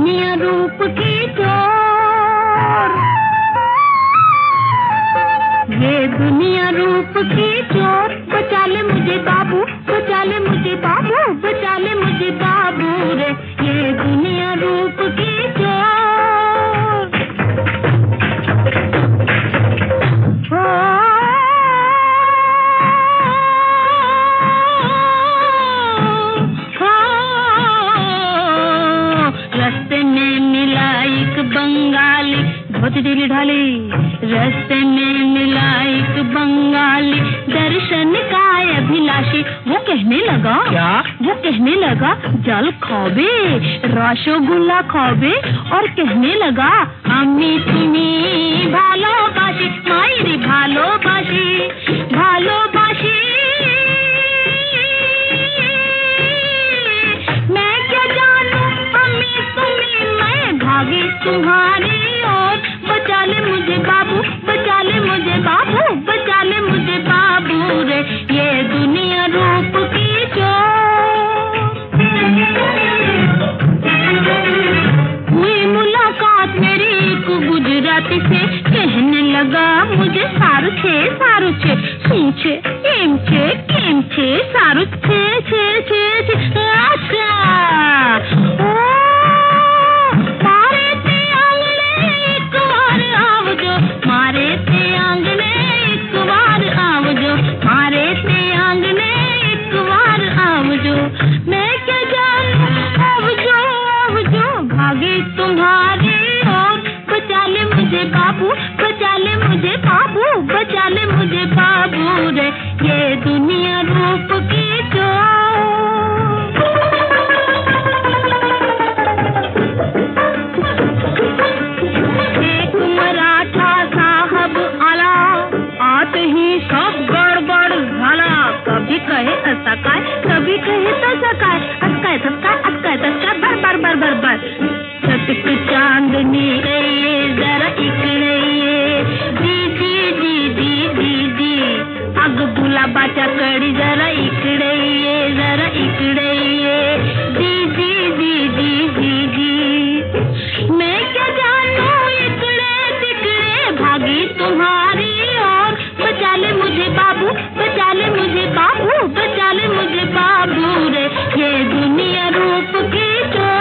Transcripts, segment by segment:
दुनिया रूप की चोर, ये दुनिया रूप की चोर। बचा ले मुझे बाबू, बचा ले मुझे बाबू, बचा ले मुझे बाबू रे, ये दुनिया रूप की चोर। रास्ते में मिला एक बंगाली, धोती ढीली ढाली। रास्ते में मिला एक बंगाली, दर्शन का अभिलाषी। वो कहने लगा क्या? वो कहने लगा जल खाओगे, रसगुल्ला खाओगे, और कहने लगा अम्मी तुमी भालोबाशी, मायरी भालोबाशी, भालोबाशी। मैं क्या जानू अम्मी तुमी, मैं भागी तुम्हारी ओर। बचा ले मुझे बाबू, बचा ले मुझे बाबू, बचा ले मुझे बाबू रे, ये दुनिया रूप की चोर। हुई मुलाकात मेरी एक गुजराती से, कहने लगा मुझे सारू छे શું છે એમ છે કેમ છે સારું છે अच्छा ओ मारे ते आंगणे एक बार आवजो, मारे ते आंगणे एक बार आवजो, मारे ते आंगणे एक बार आवजो। मैं क्या जानू आवजो आवजो, भागी तुम्हारी ओर। बचा ले मुझे बाबू, बचा ले मुझे बाबू, बचा ले मुझे बाबू रे, ये दुनिया रूप की एक मराठा साहब आला, आते ही सब गड़बड़ झाला। कभी कहे ऐसा काय, कभी कहे तसा काय, असकाय तसकाय, असकाय तसकाय, बर बर बर बर बर। छटक चांदनी गई जरा इकडे ये, दीदी दीदी दीदी, अग गुलाबाच्या कडी जरा इकडे ये, जरा इकडे ये, दीदी दीदी दीदी। मैं क्या जानू इकडे तिकडे, भागी तुम्हारी ओर। बचा ले मुझे बाबू, बचा ले मुझे बाबू, बचा ले मुझे बाबू रे, ये दुनिया रूप की चोर।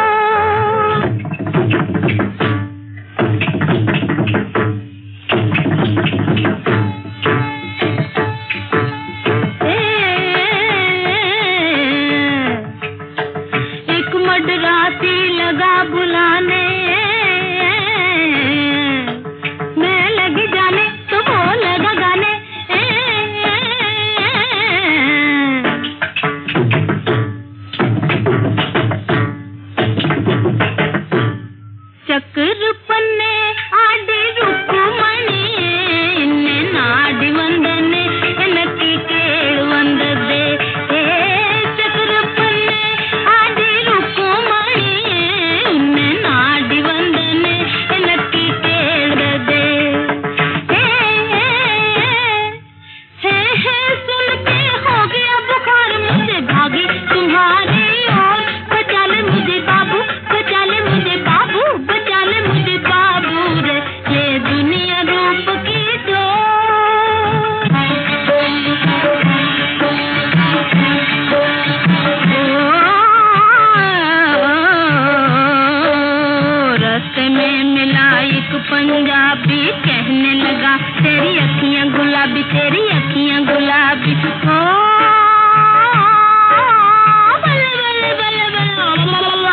एक मडरासी लगा बुलाने, मैं लगी जाने तो वो लगा गाने। चक्र पन्ने आडे रुक्मणी, इन्ने नाडी वंदने नक्की केळ वंददे। चक्र पन्ने आडे रुक्मणी, इन्ने नाडी वंदने नक्की केळ दे। सुन के हो गया बुखार मुझे, भागी तुम्हारी ओर। बचा ले मुझे बाबू, बचा ले मुझे बाबू, बचा ले मुझे बाबू रे, ये दुनिया रूप की रास्ते में मिला एक पंजाबी, कहने लगा तेरी अखियां गुलाबी, तेरी अखियां गुलाबी। ओ बल्ले बल्ले बल्ले बल्ले,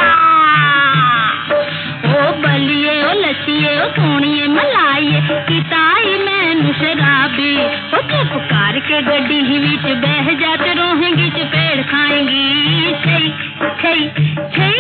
ओ बलिए ओ लसिए ओ सोनिए मलाइए, किताई मैनू शराबी। ओ चुप कर के गड्डी ही विच बह जा, ते रोहेंगी चपेड़ खाएंगी। छई छई छई